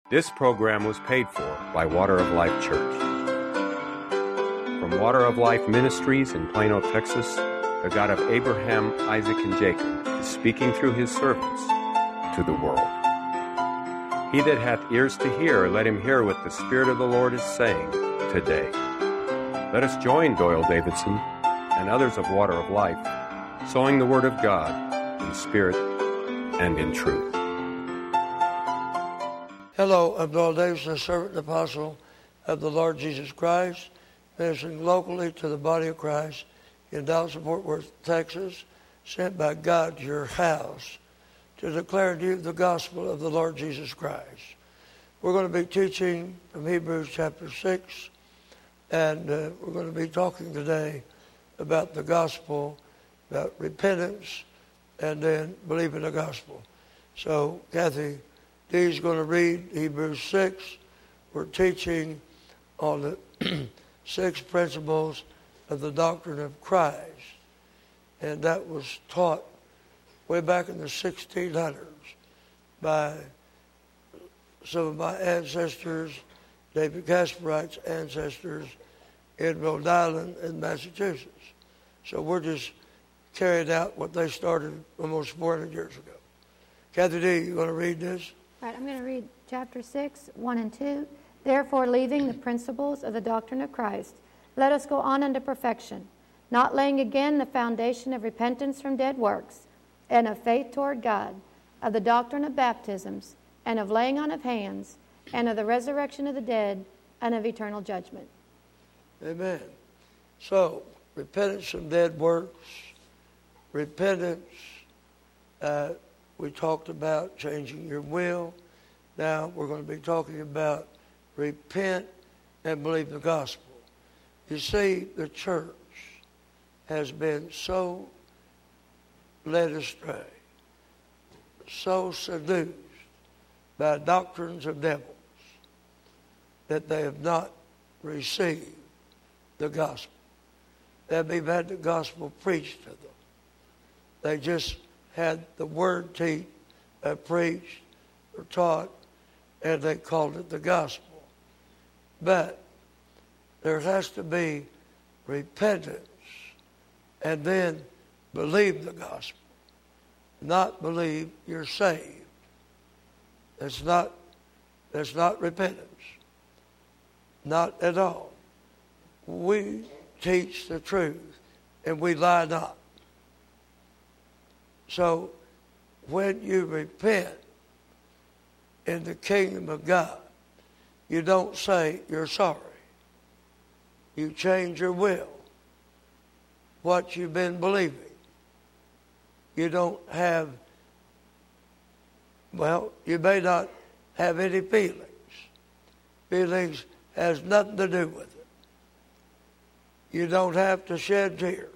This program was paid for by Water of Life Church. From Water of Life Ministries in Plano, Texas, the God of Abraham, Isaac, and Jacob is speaking through his servants to the world. He that hath ears to hear, let him hear what the Spirit of the Lord is saying today. Let us join Doyle Davidson and others of Water of Life, sowing the Word of God in spirit and in truth. Hello, I'm Doyle Davidson, a servant and apostle of the Lord Jesus Christ, ministering locally to the body of Christ in Dallas and Fort Worth, Texas, sent by God to your house to declare to you the gospel of the Lord Jesus Christ. We're going to be teaching from Hebrews chapter 6, and we're going to be talking today about the gospel, about repentance, and then believing the gospel. So, Kathy Dee's going to read Hebrews 6. We're teaching on the 6 principles of the doctrine of Christ. And that was taught way back in the 1600s by some of my ancestors, David Kasperite's ancestors in Rhode Island and Massachusetts. So we're just carrying out what they started almost 400 years ago. Kathy Dee, you going to read this? All right, I'm going to read chapter 6, 1 and 2. Therefore, leaving the principles of the doctrine of Christ, let us go on unto perfection, not laying again the foundation of repentance from dead works, and of faith toward God, of the doctrine of baptisms, and of laying on of hands, and of the resurrection of the dead, and of eternal judgment. Amen. So, repentance from dead works, repentance, we talked about changing your will. Now we're going to be talking about repent and believe the gospel. You see, the church has been so led astray, so seduced by doctrines of devils that they have not received the gospel. They've even had the gospel preached to them. They just had the word preached or taught, and they called it the gospel. But there has to be repentance and then believe the gospel. Not believe you're saved. That's not repentance. Not at all. We teach the truth and we lie not. So when you repent in the kingdom of God, you don't say you're sorry. You change your will, what you've been believing. You don't have, you may not have any feelings. Feelings has nothing to do with it. You don't have to shed tears.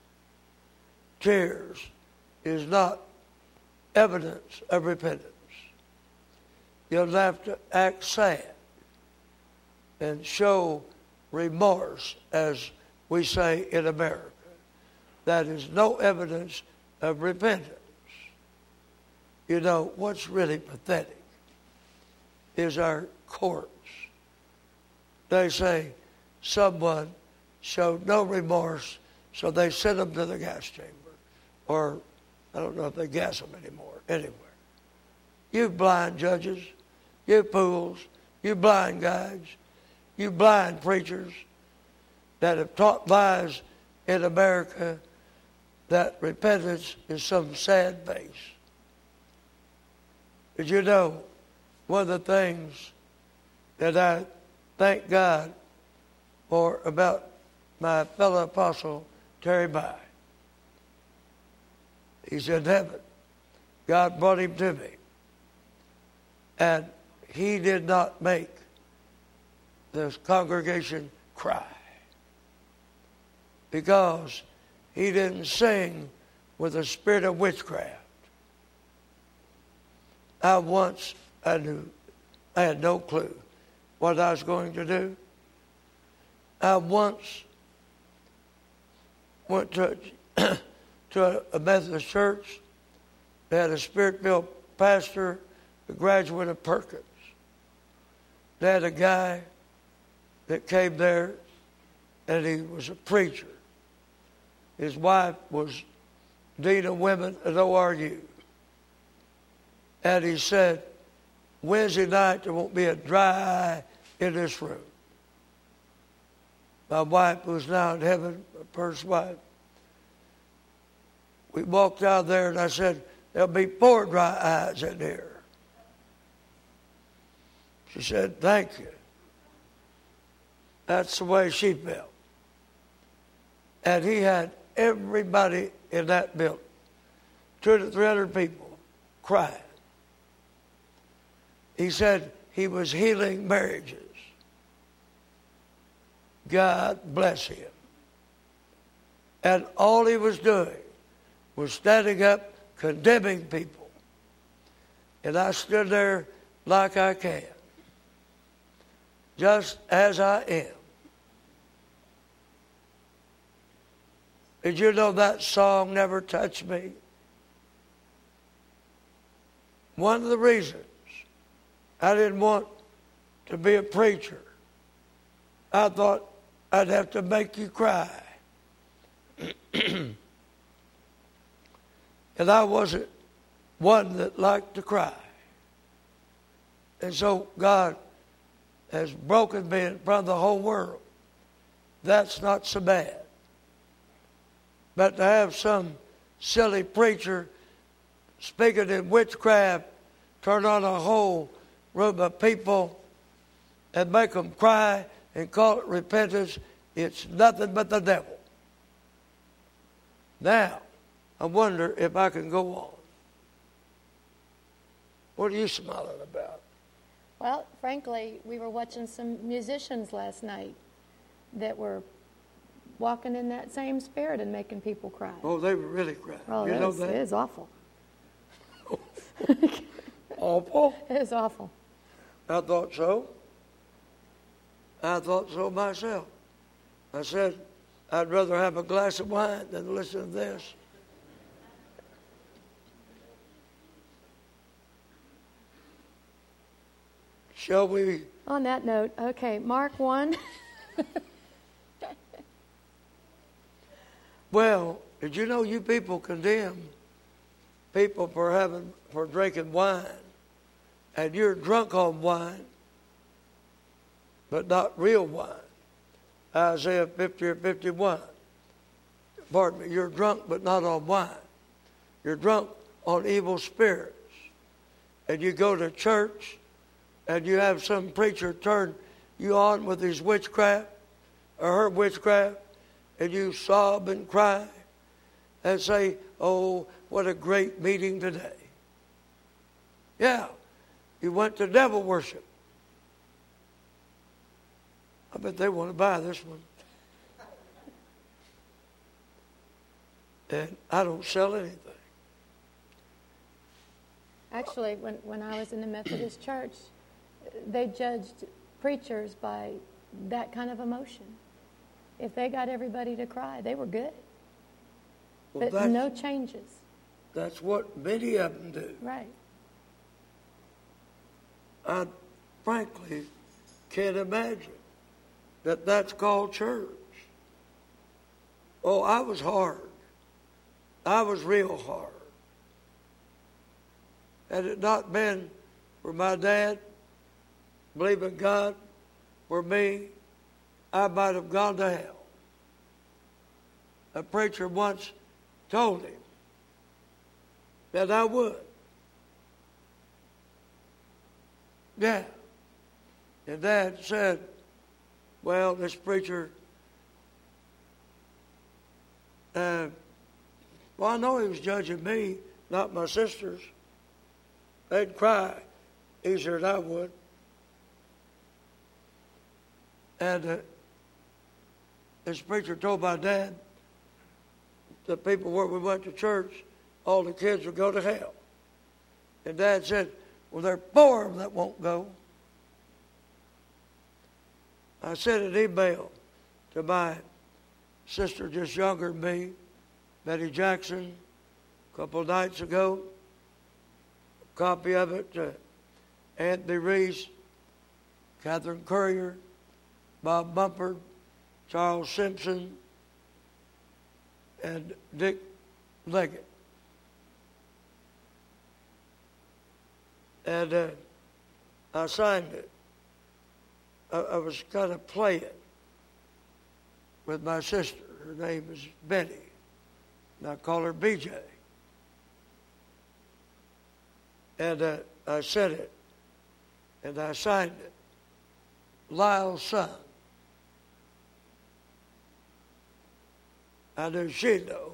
Tears is not evidence of repentance. You'll have to act sad and show remorse, as we say in America. That is no evidence of repentance. You know, what's really pathetic is our courts. They say someone showed no remorse, so they sent them to the gas chamber. Or I don't know if they gas them anymore, anywhere. You blind judges, you fools, you blind guides, you blind preachers that have taught lies in America that repentance is some sad face. Did you know one of the things that I thank God for about my fellow apostle, Terry By? He's in heaven. God brought him to me. And he did not make this congregation cry, because he didn't sing with a spirit of witchcraft. I knew, I had no clue what I was going to do. I once went to a Methodist church. They had a spirit-filled pastor, a graduate of Perkins. They had a guy that came there, and he was a preacher. His wife was Dean of Women at ORU. And he said, Wednesday night there won't be a dry eye in this room. My wife, who's now in heaven, my first wife, we walked out there and I said, there'll be 4 dry eyes in here. She said, thank you. That's the way she felt. And he had everybody in that building, 200 to 300 people, crying. He said he was healing marriages. God bless him. And all he was doing was standing up, condemning people. And I stood there like I can, just as I am. Did you know that song never touched me? One of the reasons I didn't want to be a preacher, I thought I'd have to make you cry. And I wasn't one that liked to cry. And so God has broken me in front of the whole world. That's not so bad. But to have some silly preacher speaking in witchcraft, turn on a whole room of people and make them cry and call it repentance, it's nothing but the devil. Now, I wonder if I can go on. What are you smiling about? Well, frankly, we were watching some musicians last night that were walking in that same spirit and making people cry. Oh, they were really crying. Oh, you know that? It is awful. Awful? It is awful. I thought so. I thought so myself. I said, I'd rather have a glass of wine than listen to this. Shall we? On that note, okay, Mark 1. Well, did you know you people condemn people for drinking wine, and you're drunk on wine, but not real wine? Isaiah 50 or 51. Pardon me, you're drunk but not on wine. You're drunk on evil spirits. And you go to church and you have some preacher turn you on with his witchcraft or her witchcraft, and you sob and cry and say, oh, what a great meeting today. Yeah, you went to devil worship. I bet they want to buy this one. And I don't sell anything. Actually, when I was in the Methodist church, they judged preachers by that kind of emotion. If they got everybody to cry, they were good. Well, but no changes. That's what many of them do. Right. I frankly can't imagine that that's called church. Oh, I was hard. I was real hard. Had it not been for my dad believing God for me, I might have gone to hell. A preacher once told him that I would. Yeah. And Dad said, well, this preacher, well, I know he was judging me, not my sisters. They'd cry easier than I would. And this preacher told my dad, the people where we went to church, all the kids would go to hell. And Dad said, well, there are 4 of them that won't go. I sent an email to my sister just younger than me, Betty Jackson, a couple of nights ago. A copy of it to Anthony Reese. Catherine Currier, Bob Mumford, Charles Simpson, and Dick Leggett. And I signed it. I was kind of playing with my sister. Her name is Betty, and I call her BJ. And I said it, and I signed it. Lyle's son. I knew she'd know.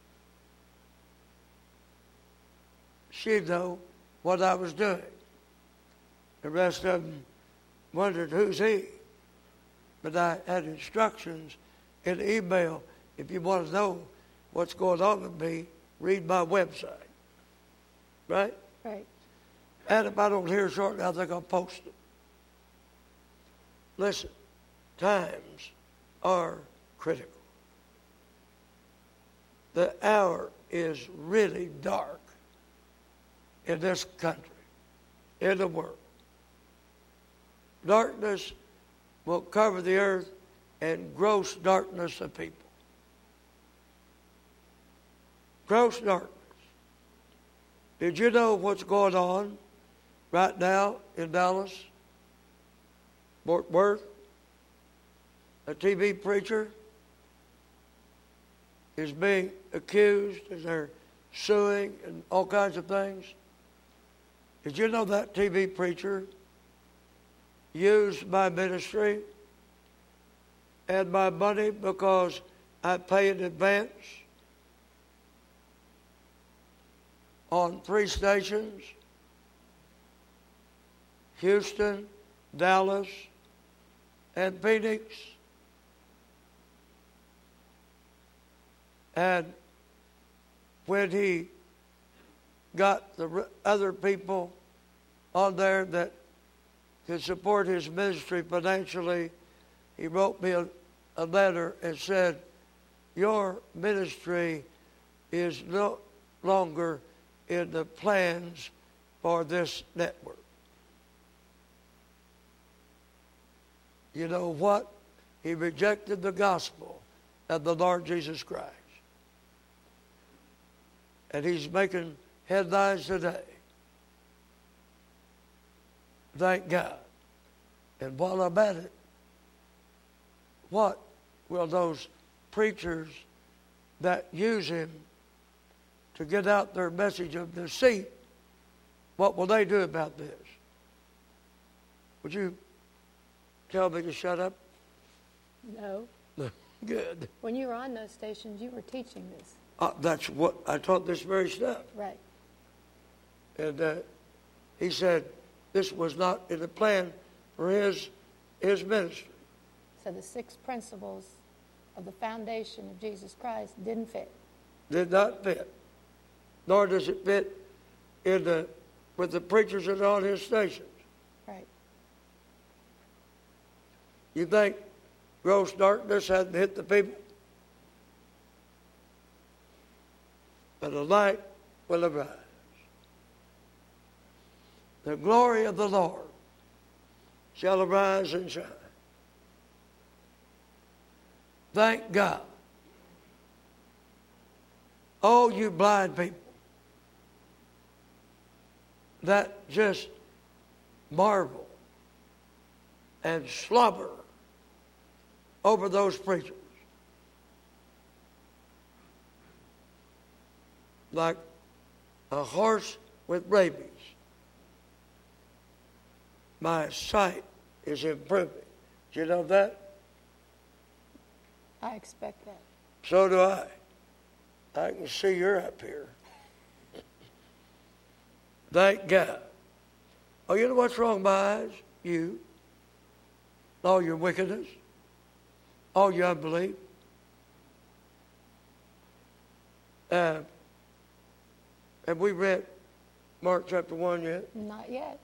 She'd know what I was doing. The rest of them wondered, who's he? But I had instructions in the email. If you want to know what's going on with me, read my website. Right? Right. And if I don't hear shortly, I think I'll post it. Listen, times are critical. The hour is really dark in this country, in the world. Darkness will cover the earth and gross darkness of people. Gross darkness. Did you know what's going on right now in Dallas? Fort Worth, a TV preacher is being accused and they're suing and all kinds of things. Did you know that TV preacher used my ministry and my money because I pay in advance on 3 stations? Houston, Dallas, and Phoenix. And when he got the other people on there that could support his ministry financially, he wrote me a letter and said, your ministry is no longer in the plans for this network. You know what? He rejected the gospel of the Lord Jesus Christ. And he's making headlines today. Thank God. And while I'm at it, what will those preachers that use him to get out their message of deceit, what will they do about this? Would you tell me to shut up? No. Good. When you were on those stations, you were teaching this. That's what I taught, this very stuff. Right. And he said this was not in the plan for his ministry. So the 6 principles of the foundation of Jesus Christ didn't fit. Did not fit. Nor does it fit with the preachers that are on his stations. Right. You think gross darkness hadn't hit the people? But a light will arise. The glory of the Lord shall arise and shine. Thank God. Oh, you blind people that just marvel and slobber over those preachers like a horse with rabies. My sight is improving. Do you know that? I expect that. So do I. I can see you're up here. Thank God. Oh, you know what's wrong with my eyes? You. All your wickedness. All your unbelief. Have we read Mark chapter 1 yet? Not yet.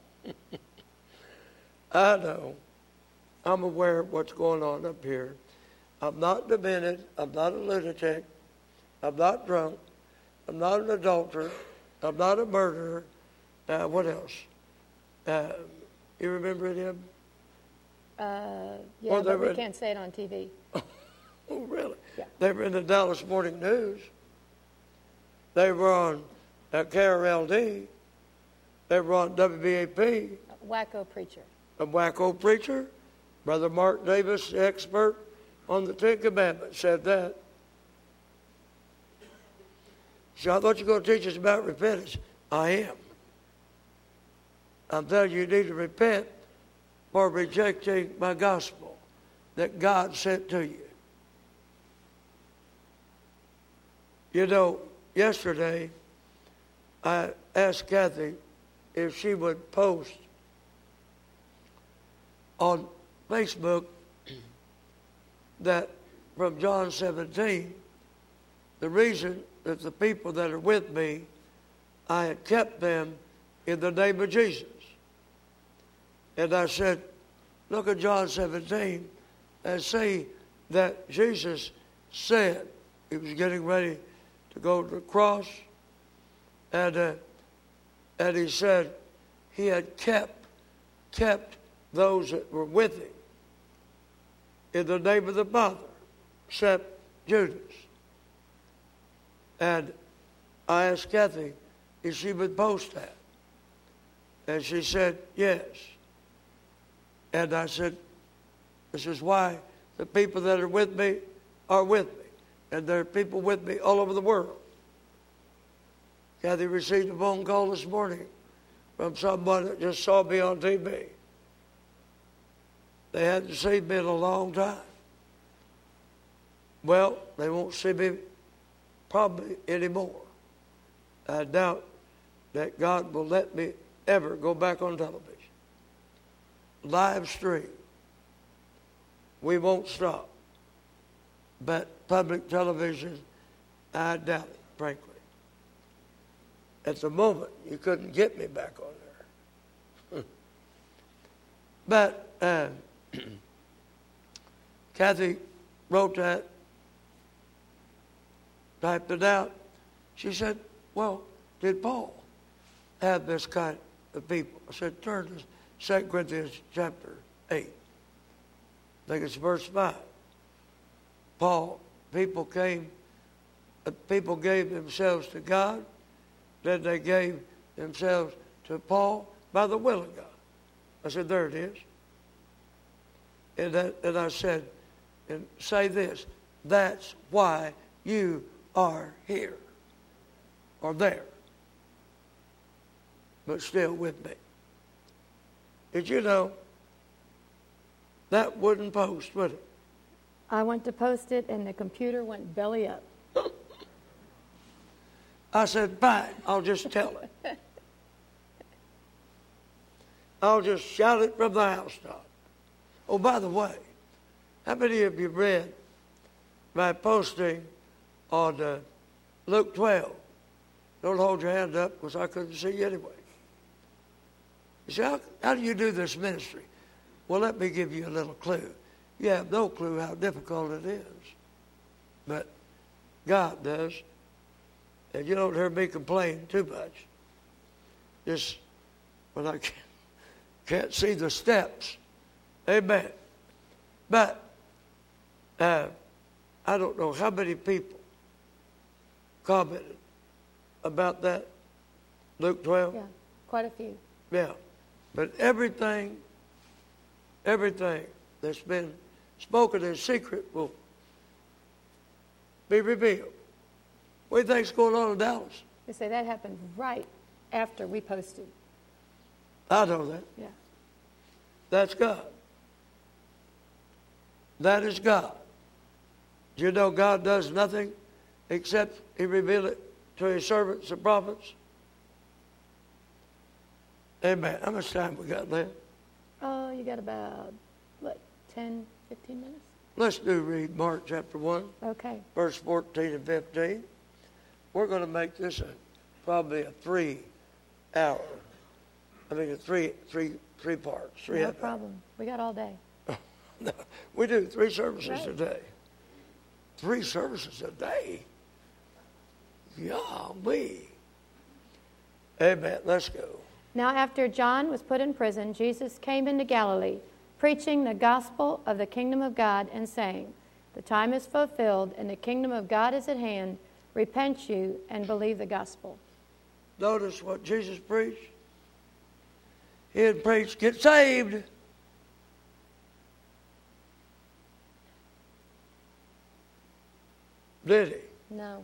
I know. I'm aware of what's going on up here. I'm not demented. I'm not a lunatic. I'm not drunk. I'm not an adulterer. I'm not a murderer. What else? You remember him? Yeah, but we can't say it on TV. Oh, really? Yeah. They were in the Dallas Morning News. They were on KRLD. They were on WBAP. Wacko preacher. A wacko preacher. Brother Mark Davis, the expert on the Ten Commandments, said that. So I thought you were going to teach us about repentance. I am. I'm telling you, you need to repent for rejecting my gospel that God sent to you. You know, yesterday, I asked Kathy if she would post on Facebook that from John 17, the reason that the people that are with me, I had kept them in the name of Jesus. And I said, look at John 17 and see that Jesus said he was getting ready to go to the cross. And he said he had kept those that were with him in the name of the Father, except Judas. And I asked Kathy if she would post that. And she said, yes. And I said, this is why the people that are with me are with me. And there are people with me all over the world. Kathy received a phone call this morning from someone that just saw me on TV. They hadn't seen me in a long time. Well, they won't see me probably anymore. I doubt that God will let me ever go back on television. Live stream. We won't stop. But public television, I doubt it, frankly. At the moment, you couldn't get me back on there. But Kathy wrote that, typed it out. She said, well, did Paul have this kind of people? I said, turn to 2 Corinthians chapter 8. I think it's verse 5. People gave themselves to God, then they gave themselves to Paul by the will of God. I said, there it is. And I said, and say this, that's why you are here or there, but still with me. Did you know that wouldn't post, would it? I went to post it, and the computer went belly up. I said, fine, I'll just tell it. I'll just shout it from the housetop. Oh, by the way, how many of you read my posting on Luke 12? Don't hold your hand up because I couldn't see you anyway. You say, how do you do this ministry? Well, let me give you a little clue. You have no clue how difficult it is. But God does. And you don't hear me complain too much. Just when I can't see the steps. Amen. But I don't know how many people commented about that, Luke 12. Yeah, quite a few. Yeah. But everything that's been spoken in secret will be revealed. What do you think's going on in Dallas? They say that happened right after we posted. I know that. Yeah. That's God. That is God. Do you know God does nothing except he reveals it to his servants, the prophets? Amen. How much time we got left? Oh, you got about, 10, 15 minutes? Let's read Mark chapter 1. Okay. Verse 14 and 15. We're going to make this probably a 3 hour. I mean, three parts. No problem. We got all day. No, we do 3 services Right. a day. 3 services a day? Golly. Amen. Let's go. Now after John was put in prison, Jesus came into Galilee, preaching the gospel of the kingdom of God and saying, the time is fulfilled and the kingdom of God is at hand. Repent you and believe the gospel. Notice what Jesus preached. He had preached, get saved. Did he? No.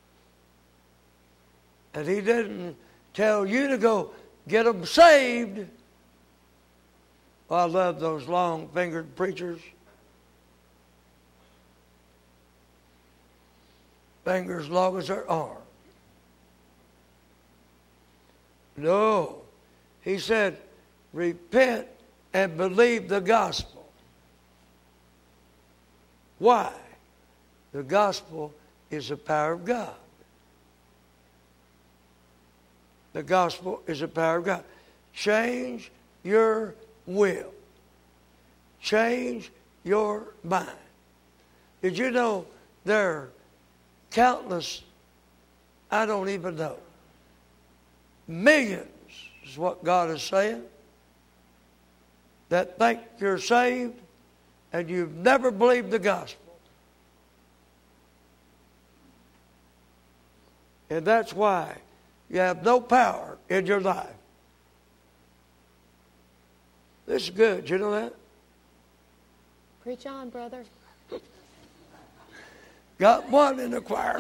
And he didn't tell you to go get them saved. Well, I love those long-fingered preachers. Fingers long as their arm. No. He said, repent and believe the gospel. Why? The gospel is the power of God. The gospel is the power of God. Change your will. Change your mind. Did you know there are countless, I don't even know, millions is what God is saying, that think you're saved and you've never believed the gospel. And that's why you have no power in your life. This is good. You know that? Preach on, brother. Got one in the choir.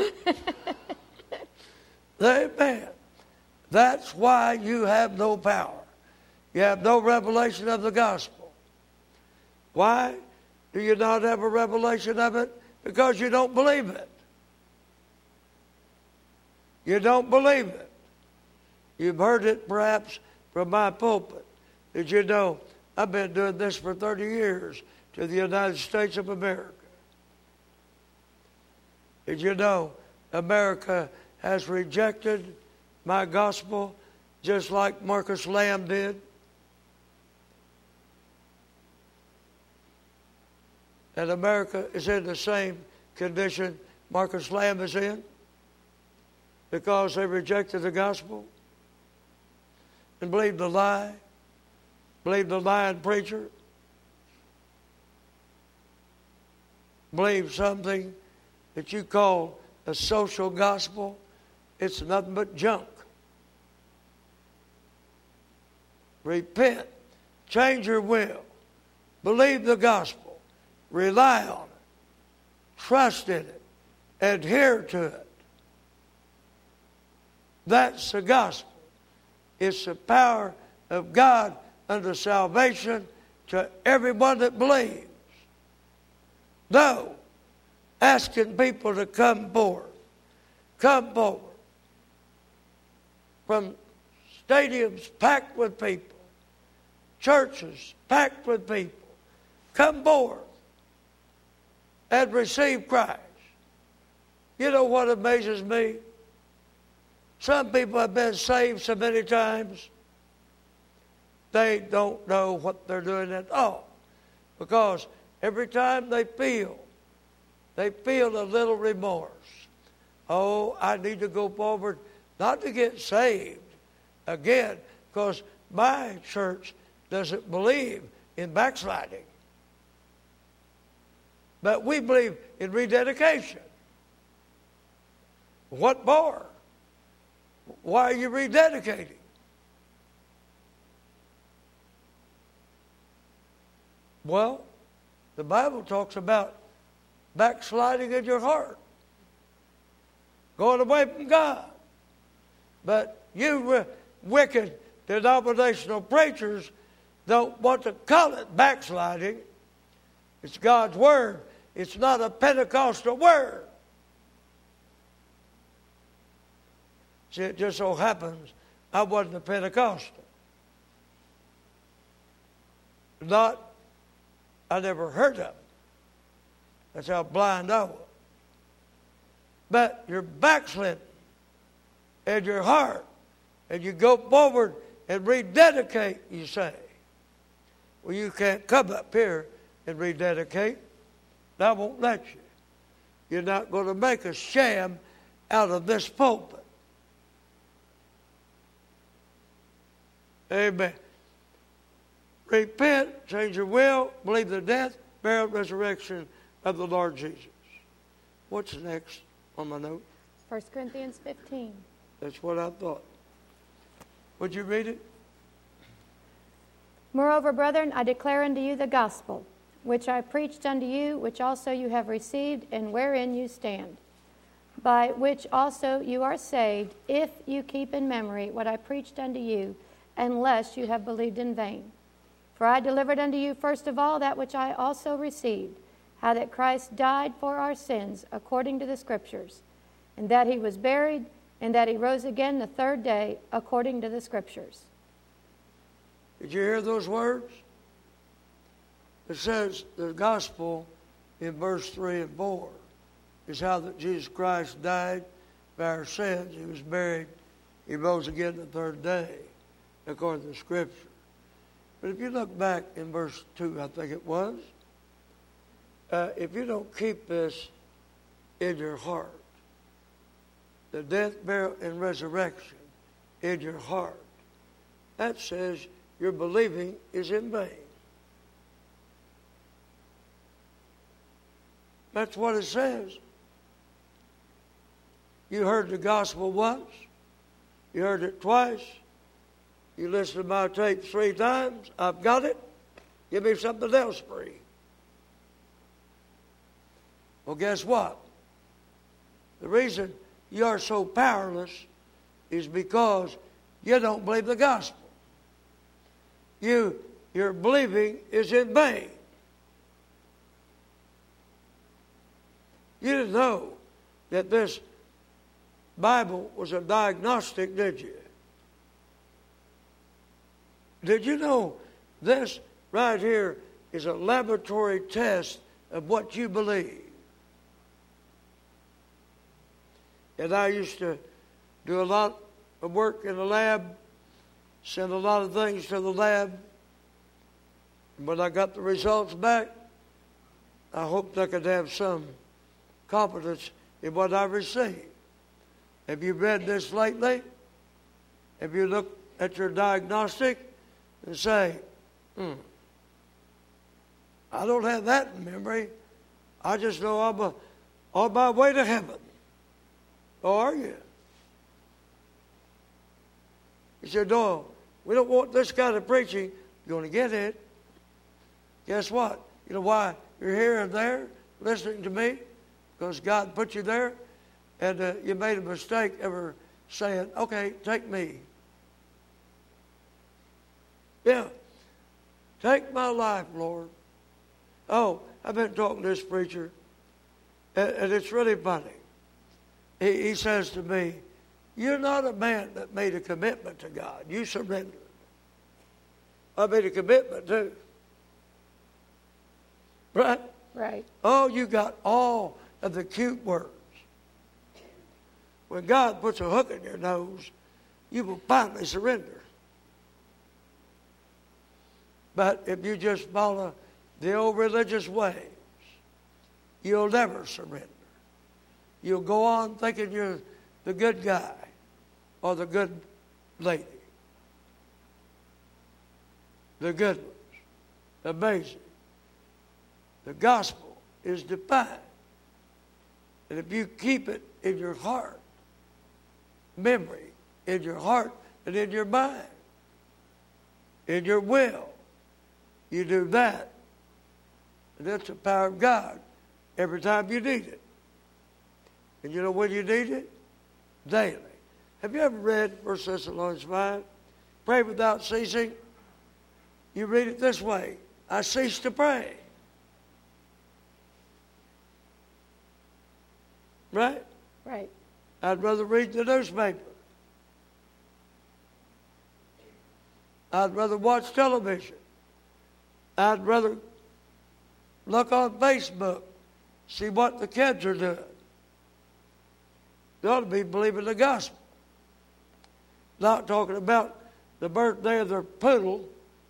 Amen. That's why you have no power. You have no revelation of the gospel. Why do you not have a revelation of it? Because you don't believe it. You don't believe it. You've heard it perhaps from my pulpit. Did you know I've been doing this for 30 years to the United States of America? Did you know America has rejected my gospel just like Marcus Lamb did? And America is in the same condition Marcus Lamb is in because they rejected the gospel and believed the lie, believed the lying preacher, believed something that you call a social gospel. It's nothing but junk. Repent. Change your will. Believe the gospel. Rely on it. Trust in it. Adhere to it. That's the gospel. It's the power of God unto salvation to everyone that believes. No. Asking people to come forward. Come forward. From stadiums packed with people. Churches packed with people. Come forward and receive Christ. You know what amazes me? Some people have been saved so many times, they don't know what they're doing at all. Because every time they feel a little remorse. Oh, I need to go forward, not to get saved again, because my church doesn't believe in backsliding. But we believe in rededication. What for? Why are you rededicating? Well, the Bible talks about backsliding in your heart, going away from God. But you wicked denominational preachers don't want to call it backsliding. It's God's word. It's not a Pentecostal word. See, it just so happens I wasn't a Pentecostal. I never heard of it. That's how blind I was. But you're backsliding in your heart, and you go forward and rededicate, you say. Well, you can't come up here and rededicate. I won't let you. You're not going to make a sham out of this pulpit. Repent, change your will, believe the death, burial, resurrection of the Lord Jesus. What's next on my note? 1 Corinthians 15. That's what I thought. Would you read it? Moreover, brethren, I declare unto you the gospel, which I preached unto you, which also you have received, and wherein you stand, by which also you are saved, if you keep in memory what I preached unto you, unless you have believed in vain. For I delivered unto you first of all that which I also received, how that Christ died for our sins according to the Scriptures, and that he was buried, and that he rose again the third day according to the Scriptures. Did you hear those words? It says the gospel in verse 3 and 4 is how that Jesus Christ died for our sins. He was buried. He rose again the third day, according to the Scripture. But if you look back in verse 2, I think it was, if you don't keep this in your heart, the death, burial, and resurrection in your heart, that says your believing is in vain. That's what it says. You heard the gospel once. You heard it twice. You listened to my tape 3 times. I've got it. Give me something else free. Well, guess what? The reason you are so powerless is because you don't believe the gospel. Your believing is in vain. You didn't know that this Bible was a diagnostic, did you? Did you know this right here is a laboratory test of what you believe? And I used to do a lot of work in the lab, send a lot of things to the lab. And when I got the results back, I hoped I could have some confidence in what I received. Have you read this lately? Have you looked at your diagnostic and say, I don't have that in memory. I just know I'm on my way to heaven. Or are you? He said, no, we don't want this kind of preaching. You're going to get it. Guess what? You know why you're here and there listening to me? Because God put you there, and you made a mistake ever saying, okay, take me. Yeah. Take my life, Lord. Oh, I've been talking to this preacher, and it's really funny. He says to me, you're not a man that made a commitment to God. You surrendered. I made a commitment too. Right? Right. Oh, you got all of the cute words. When God puts a hook in your nose, you will finally surrender. But if you just follow the old religious ways, you'll never surrender. You'll go on thinking you're the good guy or the good lady. The good ones. Amazing. The gospel is defined. And if you keep it in your heart, memory, in your heart and in your mind, in your will, you do that. And that's the power of God every time you need it. And you know when you need it? Daily. Have you ever read 1 Thessalonians 5? Pray without ceasing. You read it this way. I cease to pray. Right? Right. I'd rather read the newspaper. I'd rather watch television. I'd rather look on Facebook, see what the kids are doing. They ought to be believing the gospel. Not talking about the birthday of their poodle.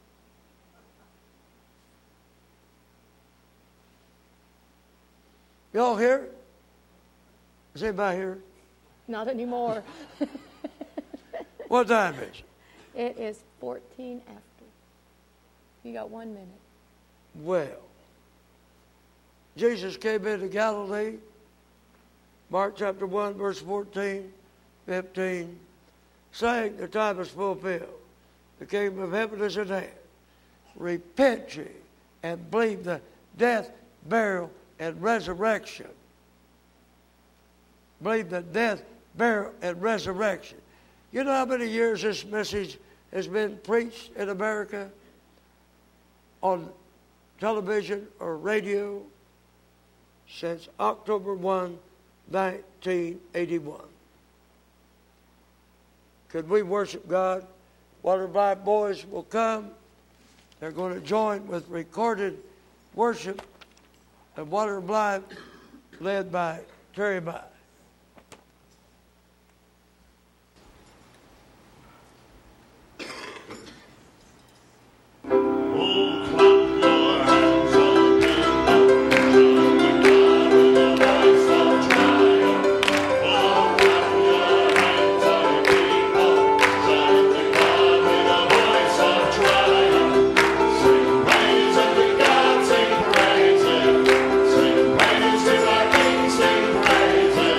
Y'all here? Is anybody here? Not anymore. What time is it? It is 14 after. You got 1 minute. Well, Jesus came into Galilee, Mark chapter 1, verse 14, 15, saying, the time is fulfilled. The kingdom of heaven is at hand. Repent ye and believe the death, burial, and resurrection. Believe the death, burial, and resurrection. You know how many years this message has been preached in America on television or radio? Since October 1, 1981. Could we worship God? Water of Life boys will come. They're going to join with recorded worship of Water of Life led by Terry Mai. Praise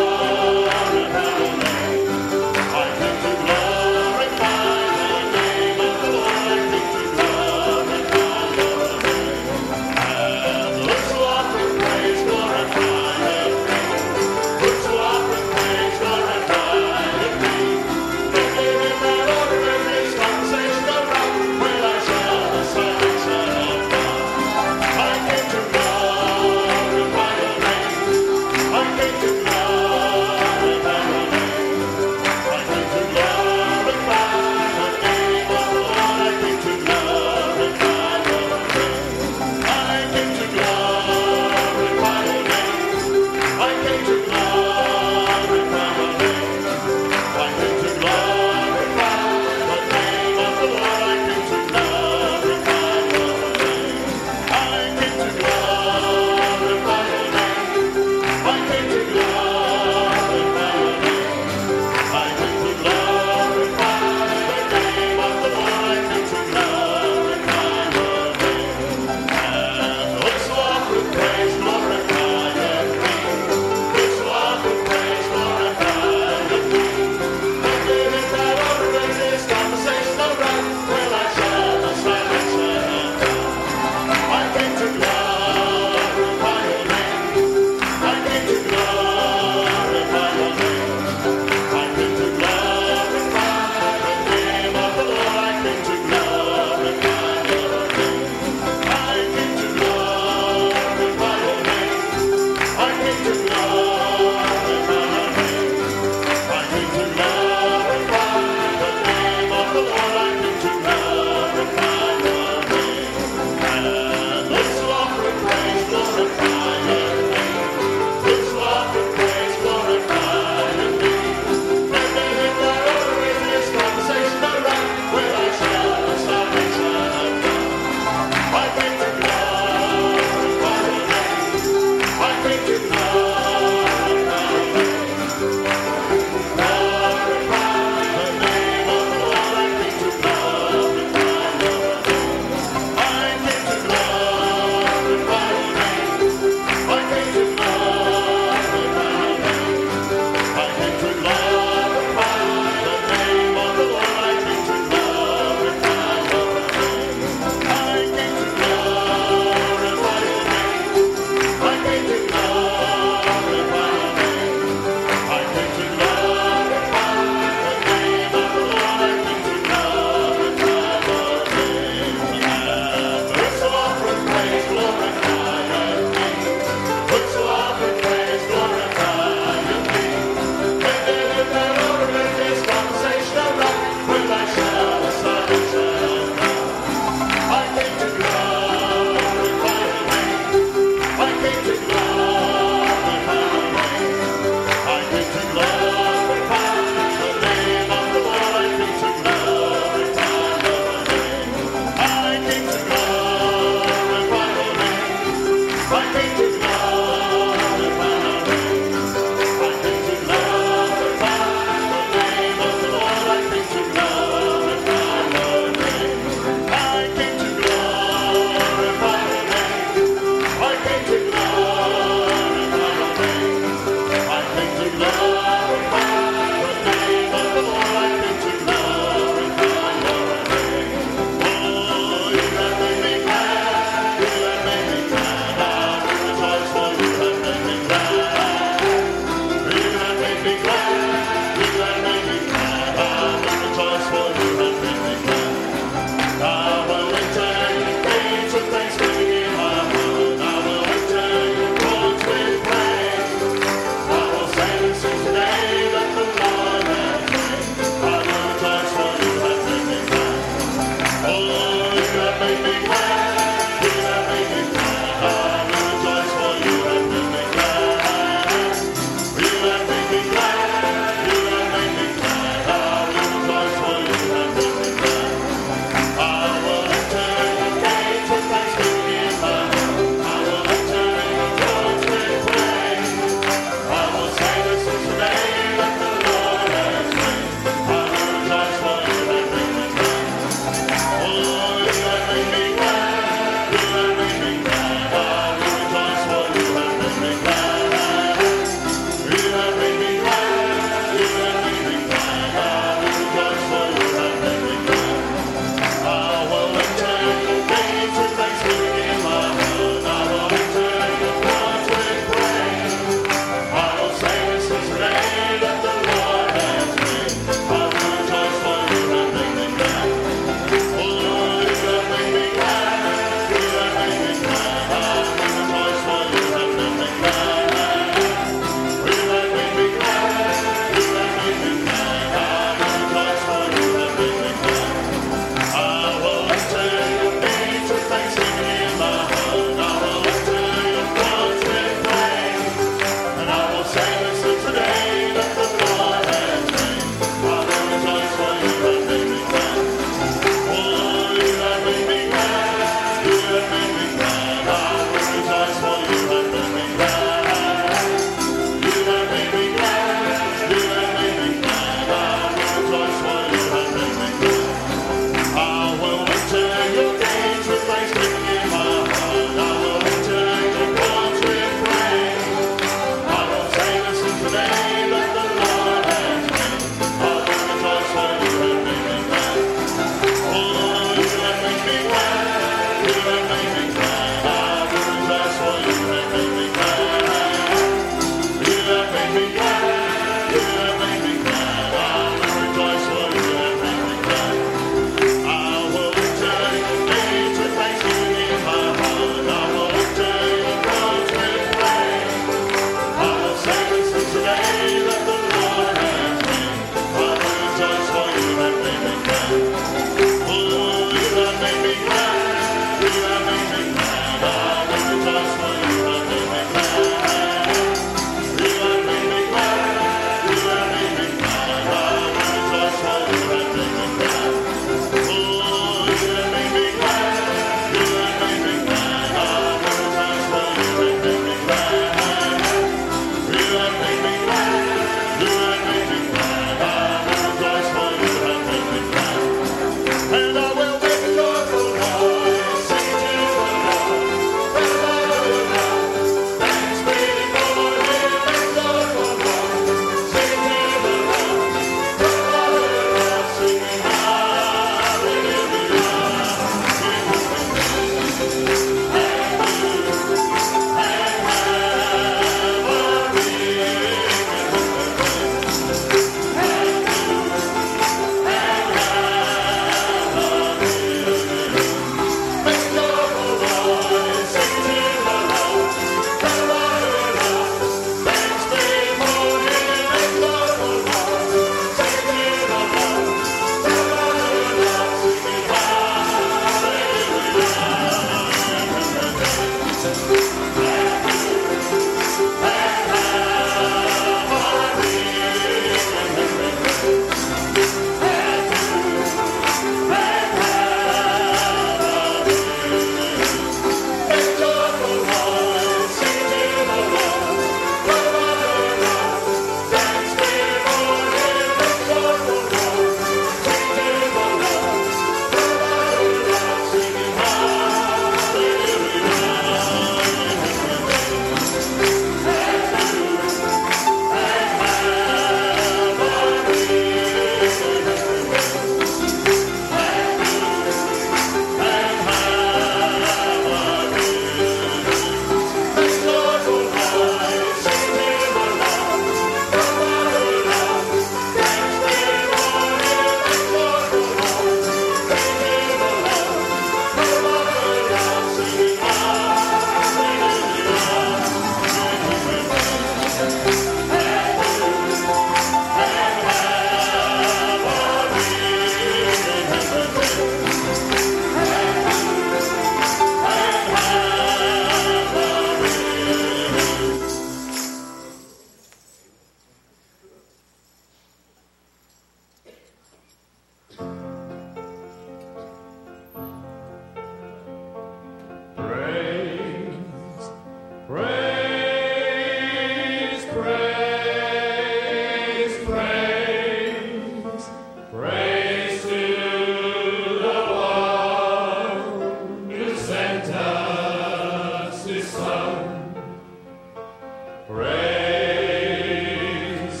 Praise,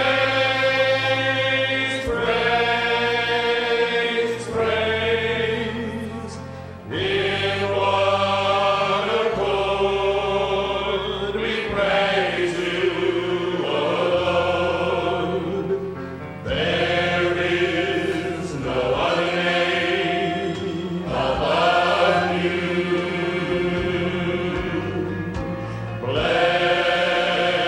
praise, praise, praise. In one accord we praise you alone. There is no other name above you. Blessed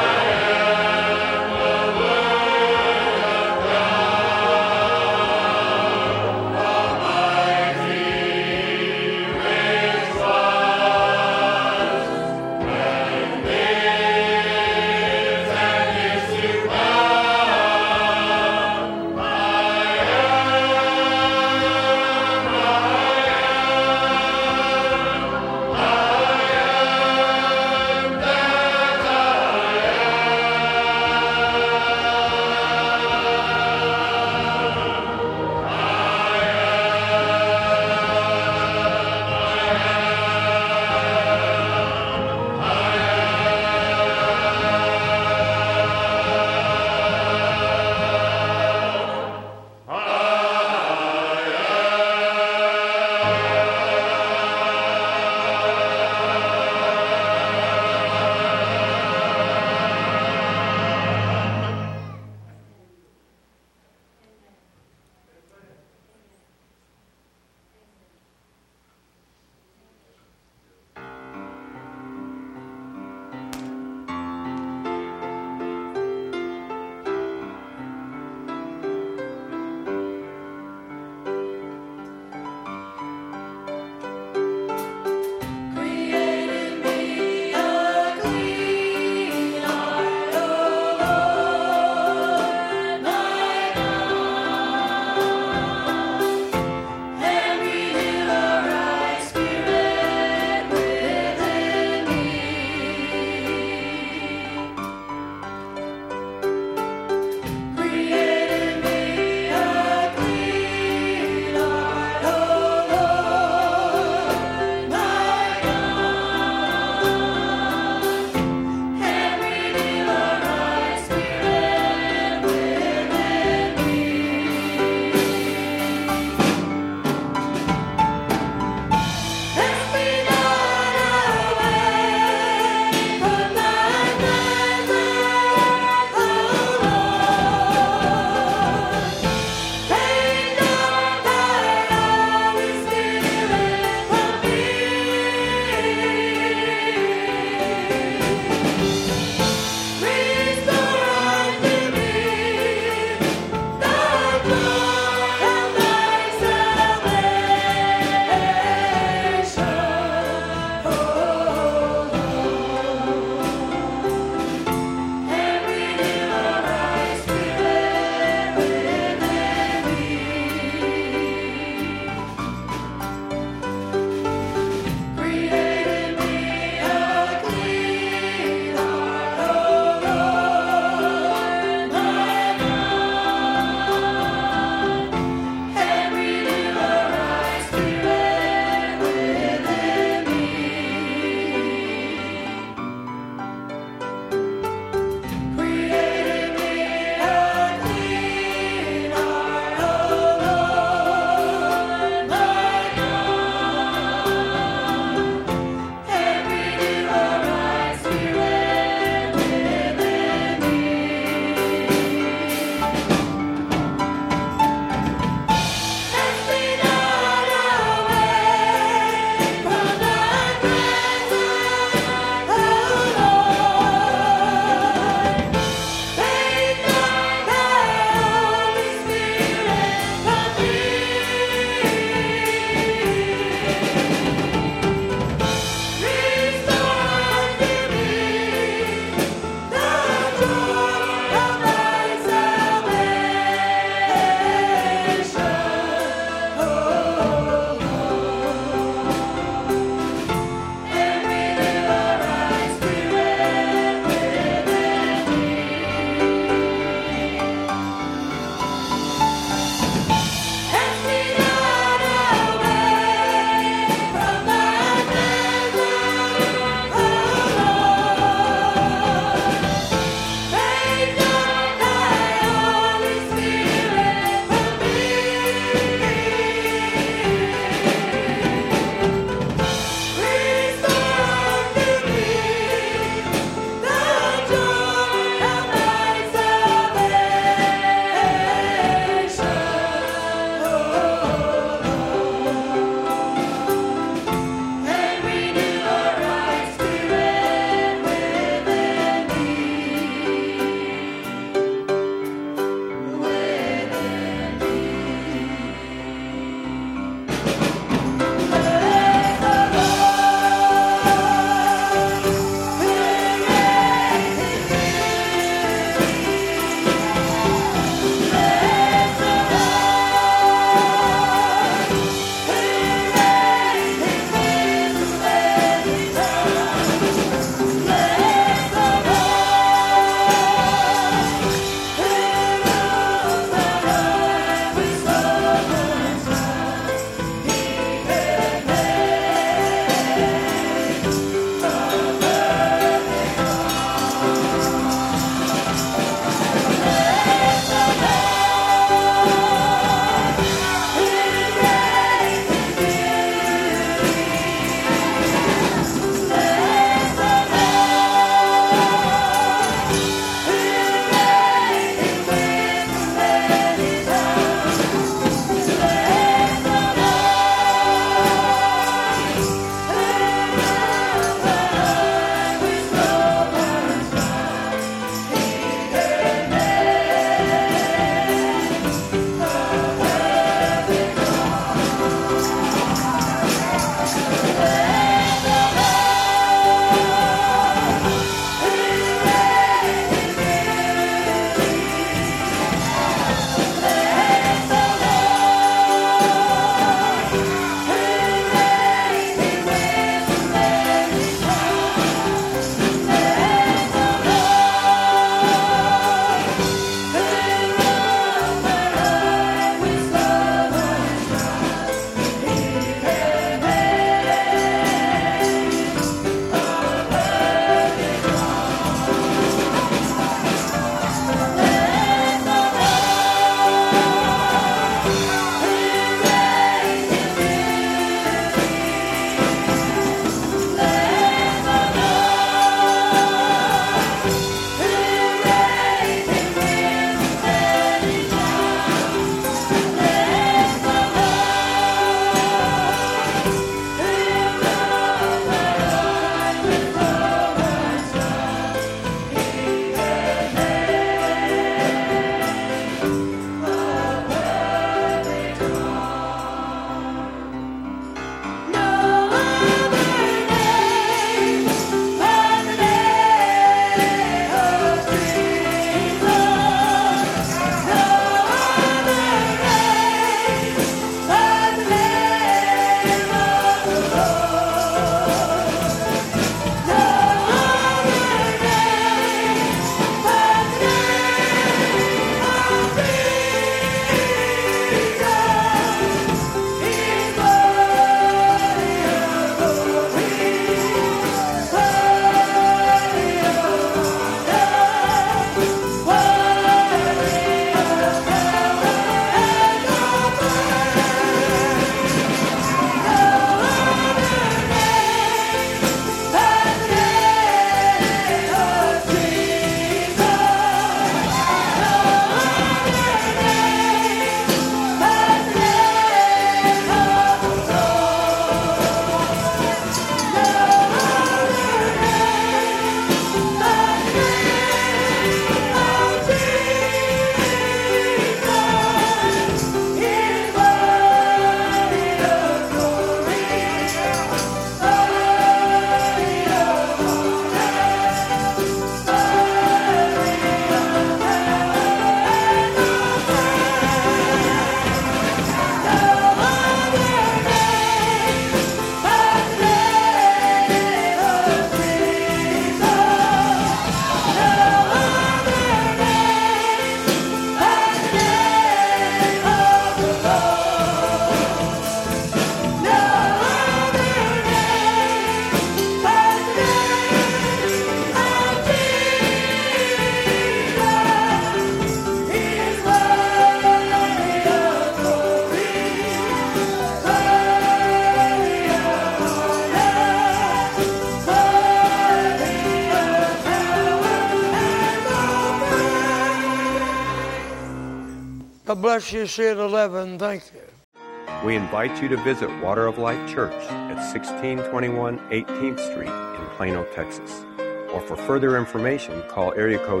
God bless you. See you at 11. Thank you. We invite you to visit Water of Life Church at 1621 18th Street in Plano, Texas. Or for further information, call area code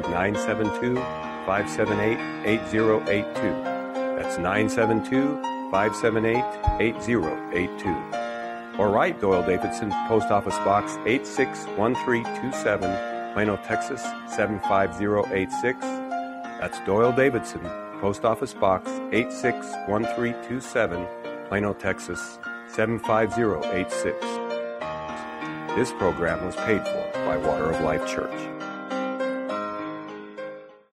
972-578-8082. That's 972-578-8082. Or write Doyle Davidson, Post Office Box 861327, Plano, Texas 75086. That's Doyle Davidson, Post Office Box 861327, Plano, Texas 75086. This program was paid for by Water of Life Church.